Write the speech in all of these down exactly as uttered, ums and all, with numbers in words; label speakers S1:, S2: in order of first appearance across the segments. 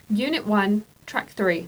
S1: Unit one, Track three.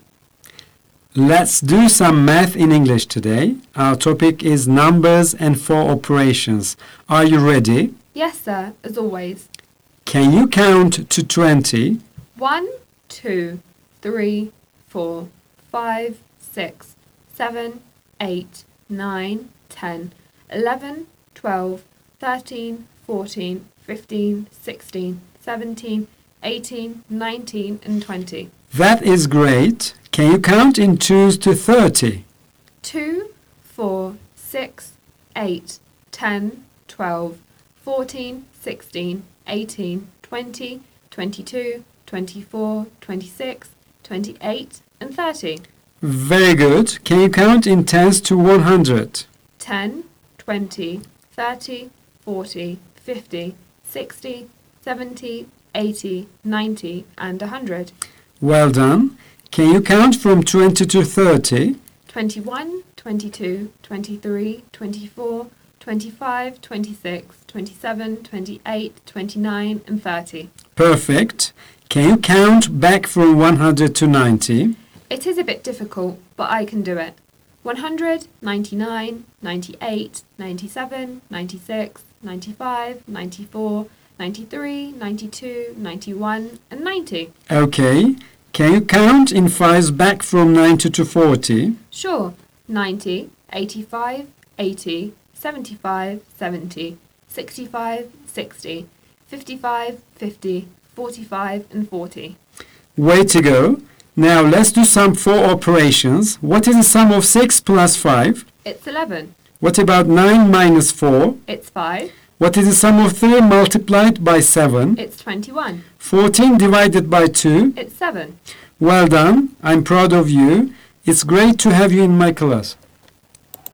S2: Let's do some math in English today. Our topic is numbers and four operations. Are you ready?
S1: Yes, sir, as always.
S2: Can you count to twenty?
S1: One, two, three, four, five, six, seven, eight, nine, ten, eleven, twelve, thirteen, fourteen, fifteen, sixteen, seventeen, eighteen, nineteen, and twenty.
S2: That is great. Can you count in twos to thirty?
S1: Two, four, six, eight, ten, twelve, fourteen, sixteen, eighteen, twenty, twenty-two, twenty-four, twenty-six, twenty-eight, and thirty.
S2: Very good. Can you count in tens to one hundred?
S1: ten, twenty, thirty, forty, fifty, sixty, seventy, eighty, ninety, and one hundred.
S2: Well done. Can you count from twenty to thirty?
S1: twenty-one, twenty-two, twenty-three, twenty-four, twenty-five, twenty-six, twenty-seven, twenty-eight, twenty-nine, and thirty.
S2: Perfect. Can you count back from one hundred to ninety?
S1: It is a bit difficult, but I can do it. one hundred, ninety-nine, ninety-eight, ninety-seven, ninety-six, ninety-five, ninety-four, ninety-three, ninety-two, ninety-one, and ninety.
S2: Okay. Can you count in fives back from ninety to forty?
S1: Sure. ninety, eighty-five, eighty, seventy-five, seventy, sixty-five, sixty, fifty-five, fifty, forty-five, and forty.
S2: Way to go. Now let's do some four operations. What is the sum of six plus five?
S1: It's eleven.
S2: What about nine minus four?
S1: It's five.
S2: What is the sum of three multiplied by seven?
S1: It's twenty-one.
S2: fourteen divided by two?
S1: It's seven.
S2: Well done. I'm proud of you. It's great to have you in my class.